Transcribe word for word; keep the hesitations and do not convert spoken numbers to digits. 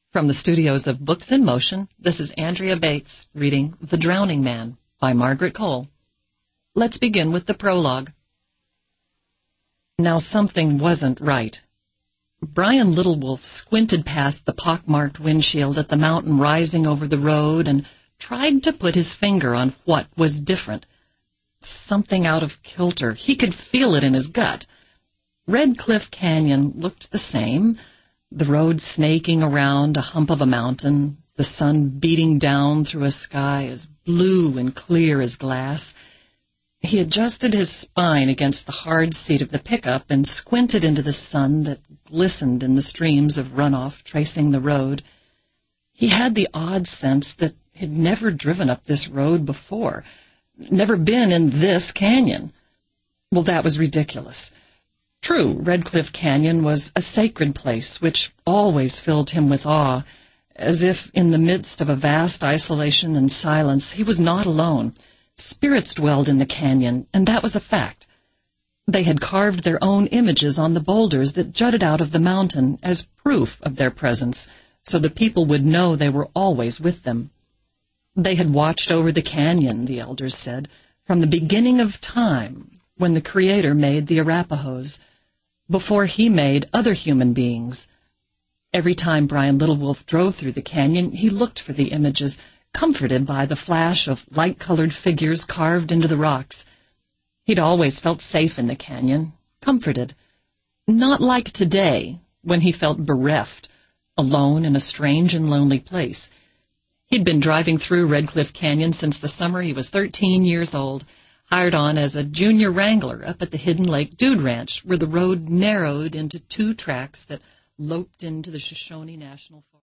From the studios of Books in Motion, this is Andrea Bates reading The Drowning Man by Margaret Cole. Let's begin with the prologue. Now something wasn't right. Brian Littlewolf squinted past the pockmarked windshield at the mountain rising over the road and tried to put his finger on what was different. Something out of kilter. He could feel it in his gut. Red Cliff Canyon looked the same, the road snaking around a hump of a mountain, the sun beating down through a sky as blue and clear as glass. He adjusted his spine against the hard seat of the pickup and squinted into the sun that glistened in the streams of runoff tracing the road. He had the odd sense that he'd never driven up this road before, never been in this canyon. Well, that was ridiculous. True, Red Cliff Canyon was a sacred place which always filled him with awe, as if in the midst of a vast isolation and silence he was not alone. Spirits dwelled in the canyon, and that was a fact. They had carved their own images on the boulders that jutted out of the mountain as proof of their presence, so the people would know they were always with them. They had watched over the canyon, the elders said, from the beginning of time, when the Creator made the Arapahoes, before he made other human beings. Every time Brian Littlewolf drove through the canyon, he looked for the images, comforted by the flash of light-colored figures carved into the rocks. He'd always felt safe in the canyon, comforted. Not like today, when he felt bereft, alone in a strange and lonely place. He'd been driving through Red Cliff Canyon since the summer he was thirteen years old, hired on as a junior wrangler up at the Hidden Lake Dude Ranch, where the road narrowed into two tracks that loped into the Shoshone National Forest.